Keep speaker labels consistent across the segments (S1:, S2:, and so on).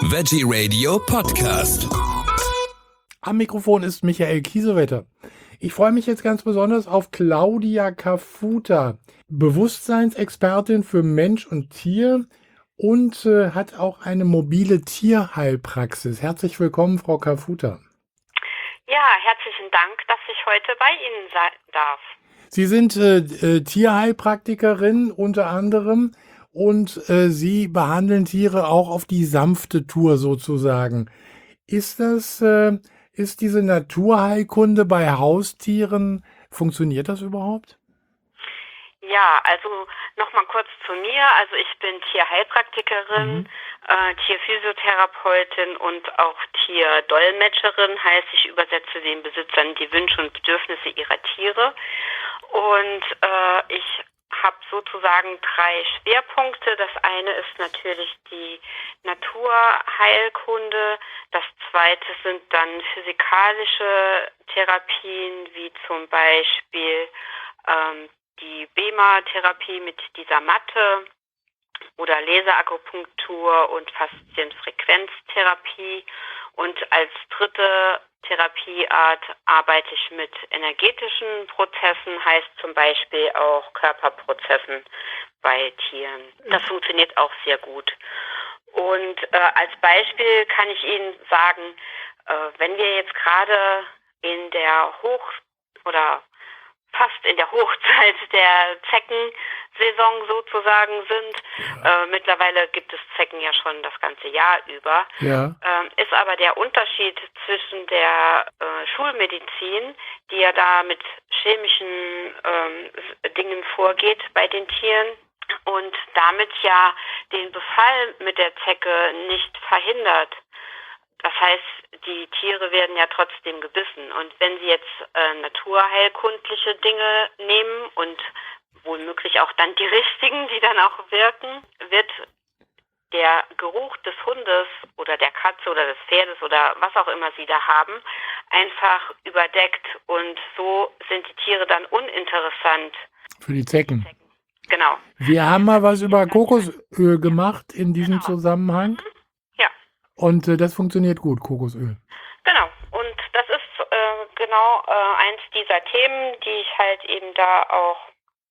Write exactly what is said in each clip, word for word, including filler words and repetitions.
S1: Veggie Radio Podcast.
S2: Am Mikrofon ist Michael Kiesewetter. Ich freue mich jetzt ganz besonders auf Claudia Cafuta, Bewusstseinsexpertin für Mensch und Tier und äh, hat auch eine mobile Tierheilpraxis. Herzlich willkommen, Frau Cafuta.
S3: Ja, herzlichen Dank, dass ich heute bei Ihnen sein darf.
S2: Sie sind äh, äh, Tierheilpraktikerin unter anderem und äh, Sie behandeln Tiere auch auf die sanfte Tour sozusagen. Ist das, äh, ist diese Naturheilkunde bei Haustieren, funktioniert das überhaupt?
S3: Ja, also nochmal kurz zu mir. Also ich bin Tierheilpraktikerin,
S2: Mhm.
S3: äh, Tierphysiotherapeutin und auch Tierdolmetscherin, heißt ich übersetze den Besitzern die Wünsche und Bedürfnisse ihrer Tiere. Und äh, ich habe sozusagen drei Schwerpunkte. Das eine ist natürlich die Naturheilkunde. Das zweite sind dann physikalische Therapien, wie zum Beispiel ähm, die B E M A-Therapie mit dieser Matte oder Laserakupunktur und Faszienfrequenztherapie. Und als dritte Therapieart arbeite ich mit energetischen Prozessen, heißt zum Beispiel auch Körperprozessen bei Tieren. Das funktioniert auch sehr gut. Und äh, als Beispiel kann ich Ihnen sagen, äh, wenn wir jetzt gerade in der Hoch- oder fast in der Hochzeit der Zeckensaison sozusagen sind. Ja. Äh, mittlerweile gibt es Zecken ja schon das ganze Jahr über.
S2: Ja.
S3: Ähm, ist aber der Unterschied zwischen der äh, Schulmedizin, die ja da mit chemischen ähm, Dingen vorgeht bei den Tieren und damit ja den Befall mit der Zecke nicht verhindert. Das heißt, die Tiere werden ja trotzdem gebissen. Und wenn Sie jetzt äh, naturheilkundliche Dinge nehmen und womöglich auch dann die richtigen, die dann auch wirken, wird der Geruch des Hundes oder der Katze oder des Pferdes oder was auch immer Sie da haben, einfach überdeckt. Und so sind die Tiere dann uninteressant.
S2: Für die Zecken.
S3: Genau.
S2: Wir haben mal was über Kokosöl gemacht in diesem
S3: Genau.
S2: Zusammenhang.
S3: Ja.
S2: Und äh, das funktioniert gut, Kokosöl.
S3: Genau, und das ist äh, genau äh, eins dieser Themen, die ich halt eben da auch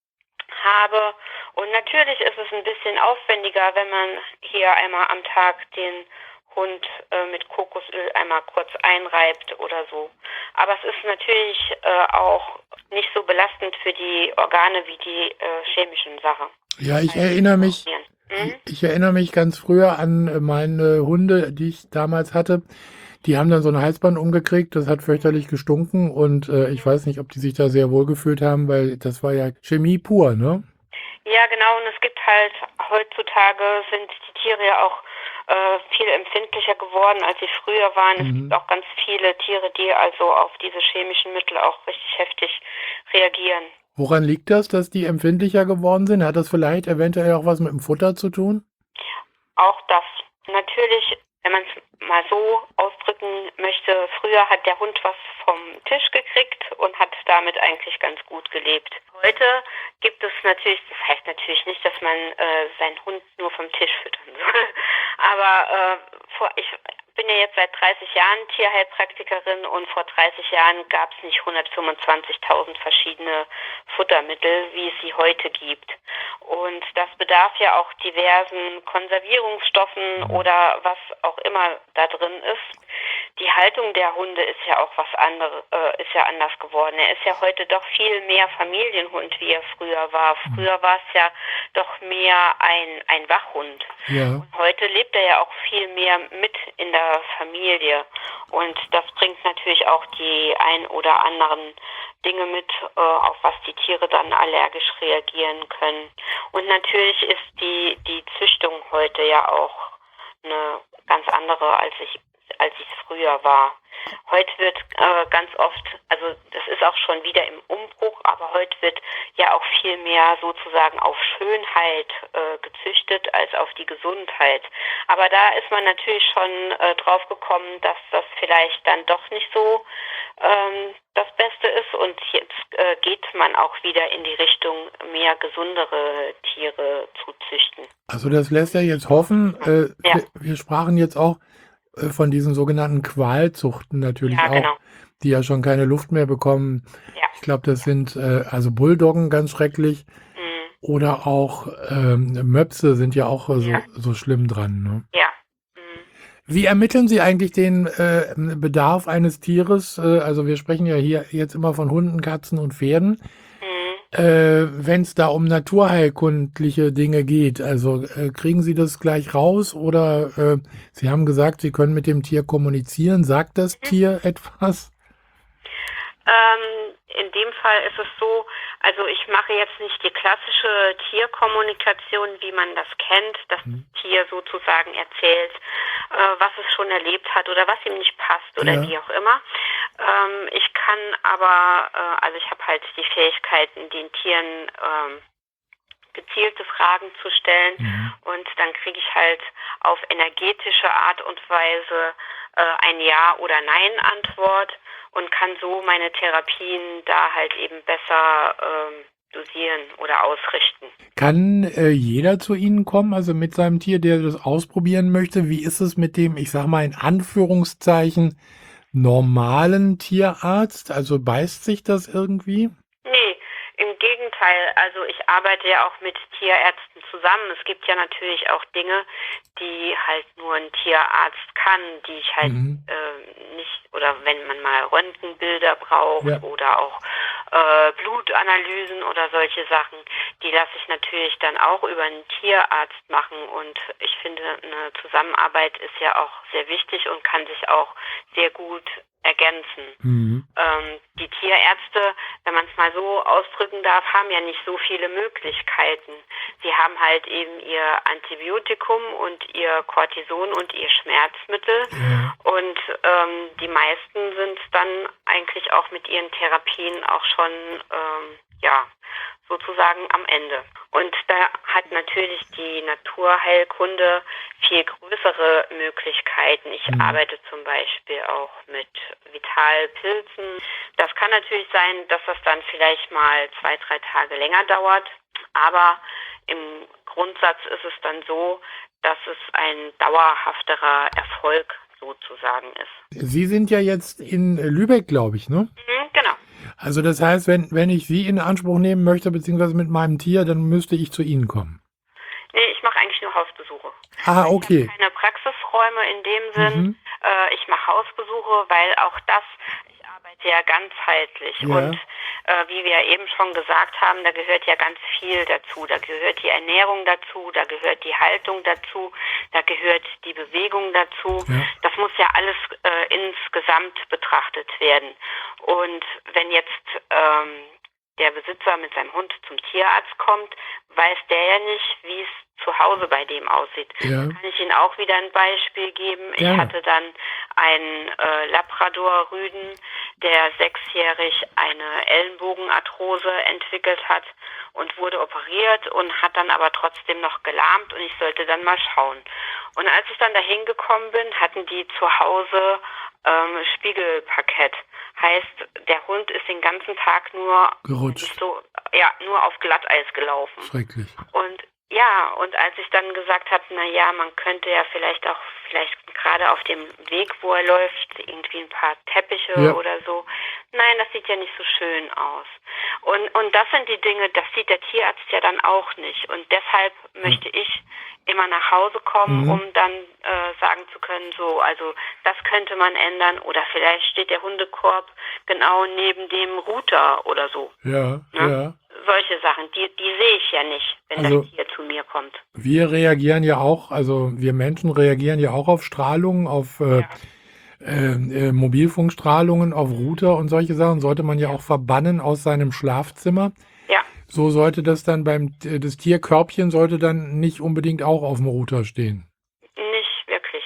S3: habe. Und natürlich ist es ein bisschen aufwendiger, wenn man hier einmal am Tag den Hund äh, mit Kokosöl einmal kurz einreibt oder so. Aber es ist natürlich äh, auch nicht so belastend für die Organe wie die äh, chemischen Sachen.
S2: Ja, ich erinnere mich,
S3: Mhm.
S2: ich erinnere mich ganz früher an äh, meine Hunde, die ich damals hatte. Die haben dann so ein Halsband umgekriegt, das hat fürchterlich gestunken und äh, ich weiß nicht, ob die sich da sehr wohl gefühlt haben, weil das war ja Chemie pur, ne?
S3: Ja, genau, und es gibt halt, heutzutage sind die Tiere ja auch äh, viel empfindlicher geworden, als sie früher waren. Es
S2: Mhm.
S3: gibt auch ganz viele Tiere, die also auf diese chemischen Mittel auch richtig heftig reagieren.
S2: Woran liegt das, dass die empfindlicher geworden sind? Hat das vielleicht eventuell auch was mit dem Futter zu tun?
S3: Auch das. Natürlich, wenn man es mal so ausdrücken möchte, früher hat der Hund was vom Tisch gekriegt und hat damit eigentlich ganz gut gelebt. Heute gibt es natürlich, das heißt natürlich nicht, dass man äh, seinen Hund nur vom Tisch füttern soll, aber äh, vor, ich bin ja jetzt seit dreißig Jahren Tierheilpraktikerin und vor dreißig Jahren gab es nicht hundertfünfundzwanzigtausend verschiedene Futtermittel, wie es sie heute gibt. Und das bedarf ja auch diversen Konservierungsstoffen oder was auch immer da drin ist. Die Haltung der Hunde ist ja auch was anderes, äh, ist ja anders geworden. Er ist ja heute doch viel mehr Familienhund, wie er früher war. Früher war es ja doch mehr ein, ein Wachhund.
S2: Ja.
S3: Und heute lebt er ja auch viel mehr mit in der Familie. Und das bringt natürlich auch die ein oder anderen Dinge mit, äh, auf was die Tiere dann allergisch reagieren können. Und natürlich ist die, die Züchtung heute ja auch eine ganz andere, als ich als ich es früher war. Heute wird äh, ganz oft, also das ist auch schon wieder im Umbruch, aber heute wird ja auch viel mehr sozusagen auf Schönheit äh, gezüchtet als auf die Gesundheit. Aber da ist man natürlich schon äh, drauf gekommen, dass das vielleicht dann doch nicht so ähm, das Beste ist, und jetzt äh, geht man auch wieder in die Richtung, mehr gesundere Tiere zu züchten.
S2: Also das lässt ja jetzt hoffen. Äh,
S3: Ja.
S2: wir, wir sprachen jetzt auch äh, von diesen sogenannten Qualzuchten natürlich
S3: Ja,
S2: auch,
S3: genau.
S2: die ja schon keine Luft mehr bekommen.
S3: Ja.
S2: Ich glaube, das sind äh, also Bulldoggen, ganz schrecklich.
S3: Mhm.
S2: Oder auch ähm, Möpse sind ja auch äh, so,
S3: Ja.
S2: so schlimm dran. Ne?
S3: Ja. Mhm.
S2: Wie ermitteln Sie eigentlich den äh, Bedarf eines Tieres? Äh, also wir sprechen ja hier jetzt immer von Hunden, Katzen und Pferden.
S3: Mhm.
S2: Äh, wenn es da um naturheilkundliche Dinge geht, also äh, kriegen Sie das gleich raus oder äh, Sie haben gesagt, Sie können mit dem Tier kommunizieren. Sagt das Tier etwas?
S3: Ähm, in dem Fall ist es so, also ich mache jetzt nicht die klassische Tierkommunikation, wie man das kennt, dass
S2: Mhm.
S3: das Tier sozusagen erzählt, äh, was es schon erlebt hat oder was ihm nicht passt oder
S2: Ja.
S3: wie auch immer. Ähm, ich kann aber, äh, also ich habe halt die Fähigkeiten, den Tieren ähm, gezielte Fragen zu stellen,
S2: Mhm.
S3: und dann kriege ich halt auf energetische Art und Weise äh, ein Ja- oder Nein-Antwort und kann so meine Therapien da halt eben besser ähm, dosieren oder ausrichten.
S2: Kann äh, jeder zu Ihnen kommen, also mit seinem Tier, der das ausprobieren möchte? Wie ist es mit dem, ich sag mal in Anführungszeichen, normalen Tierarzt? Also beißt sich das irgendwie?
S3: Nee, im Gegenteil. Also ich arbeite ja auch mit Tierärzten zusammen. Es gibt ja natürlich auch Dinge, die halt nur ein Tierarzt kann, die ich halt
S2: Mhm.
S3: äh, nicht, oder wenn man mal Röntgenbilder braucht
S2: Ja.
S3: oder auch äh, Blutanalysen oder solche Sachen, die lasse ich natürlich dann auch über einen Tierarzt machen, und ich finde, eine Zusammenarbeit ist ja auch sehr wichtig und kann sich auch sehr gut ergänzen.
S2: Mhm.
S3: Ähm, die Tierärzte, wenn man es mal so ausdrücken darf, haben ja nicht so viele Möglichkeiten. Sie haben halt eben ihr Antibiotikum und ihr Cortison und ihr Schmerzmittel,
S2: Ja.
S3: und ähm, die meisten sind dann eigentlich auch mit ihren Therapien auch schon ähm, ja sozusagen am Ende. Und da hat natürlich die Naturheilkunde viel größere Möglichkeiten. Ich
S2: Mhm.
S3: arbeite zum Beispiel auch mit Vitalpilzen. Das kann natürlich sein, dass das dann vielleicht mal zwei, drei Tage länger dauert. Aber im Grundsatz ist es dann so, dass es ein dauerhafterer Erfolg sozusagen ist.
S2: Sie sind ja jetzt in Lübeck, glaube ich, ne?
S3: Mhm, genau.
S2: Also das heißt, wenn, wenn ich Sie in Anspruch nehmen möchte, beziehungsweise mit meinem Tier, dann müsste ich zu Ihnen kommen.
S3: Nee, ich mache eigentlich nur Hausbesuche.
S2: Ah,
S3: Ich
S2: okay.
S3: habe keine Praxisräume in dem Sinn.
S2: Mhm.
S3: Äh, ich mache Hausbesuche, weil auch das, ich arbeite ja ganzheitlich.
S2: Ja.
S3: Und äh, wie wir eben schon gesagt haben, da gehört ja ganz viel dazu. Da gehört die Ernährung dazu, da gehört die Haltung dazu, da gehört die Bewegung dazu.
S2: Ja.
S3: Das muss ja alles äh, insgesamt betrachtet werden. Und wenn jetzt ähm, der Besitzer mit seinem Hund zum Tierarzt kommt, weiß der ja nicht, wie es zu Hause bei dem aussieht.
S2: Ja.
S3: Kann ich Ihnen auch wieder ein Beispiel geben?
S2: Gerne.
S3: Ich hatte dann einen äh, Labrador-Rüden, der sechsjährig eine Ellenbogenarthrose entwickelt hat und wurde operiert und hat dann aber trotzdem noch gelahmt, und ich sollte dann mal schauen. Und als ich dann dahin gekommen bin, hatten die zu Hause ähm, Spiegelparkett. Heißt, der Hund ist den ganzen Tag nur
S2: Gerutscht.
S3: so, ja, nur auf Glatteis gelaufen.
S2: Schrecklich.
S3: Und ja, und als ich dann gesagt habe, na ja, man könnte ja vielleicht auch, vielleicht gerade auf dem Weg, wo er läuft, irgendwie ein paar Teppiche
S2: Ja.
S3: oder so. Nein, das sieht ja nicht so schön aus. Und, und das sind die Dinge, das sieht der Tierarzt ja dann auch nicht. Und deshalb möchte ich immer nach Hause kommen,
S2: Mhm.
S3: um dann äh, sagen zu können, so, also das könnte man ändern, oder vielleicht steht der Hundekorb genau neben dem Router oder so.
S2: Ja,
S3: Ne?
S2: ja.
S3: Solche Sachen, die, die sehe ich ja nicht, wenn
S2: Also-
S3: das Tier zu mir kommt.
S2: Wir reagieren ja auch, also wir Menschen reagieren ja auch auf Strahlungen, auf äh, äh, äh, Mobilfunkstrahlungen, auf Router und solche Sachen. Sollte man ja auch verbannen aus seinem Schlafzimmer.
S3: Ja,
S2: So sollte das dann beim, äh, das Tierkörbchen sollte dann nicht unbedingt auch auf dem Router stehen.
S3: nicht wirklich.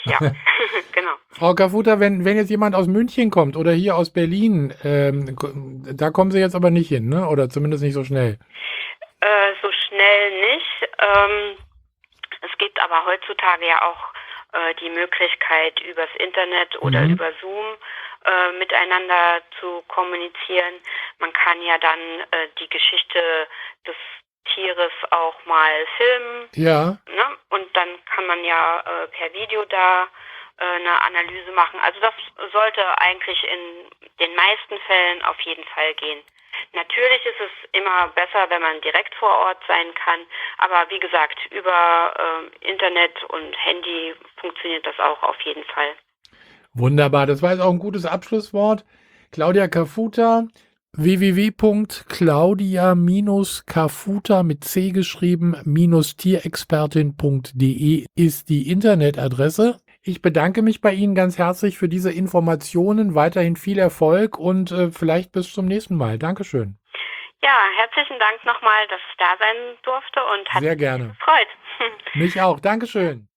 S3: ja, genau.
S2: Frau Kafuta, wenn, wenn jetzt jemand aus München kommt oder hier aus Berlin, ähm, da kommen Sie jetzt aber nicht hin, ne? Oder zumindest nicht so schnell.
S3: Äh, so schnell nicht. Ähm, es gibt aber heutzutage ja auch äh, die Möglichkeit, übers Internet oder
S2: Mhm.
S3: über Zoom äh, miteinander zu kommunizieren. Man kann ja dann äh, die Geschichte des Tieres auch mal filmen,
S2: Ja,
S3: ne? Und dann kann man ja äh, per Video da äh, eine Analyse machen. Also das sollte eigentlich in den meisten Fällen auf jeden Fall gehen. Natürlich ist es immer besser, wenn man direkt vor Ort sein kann, aber wie gesagt, über äh, Internet und Handy funktioniert das auch auf jeden Fall.
S2: wunderbar. Das war jetzt auch ein gutes Abschlusswort. Claudia Kafuta, w w w punkt claudia kafuta mit C geschrieben, minus tierexpertin punkt de ist die Internetadresse. Ich bedanke mich bei Ihnen ganz herzlich für diese Informationen. Weiterhin viel Erfolg und äh, vielleicht bis zum nächsten Mal. Dankeschön.
S3: Ja, herzlichen Dank nochmal, dass ich da sein durfte und hat
S2: Sehr
S3: mich
S2: gerne.
S3: gefreut.
S2: Mich auch. Dankeschön.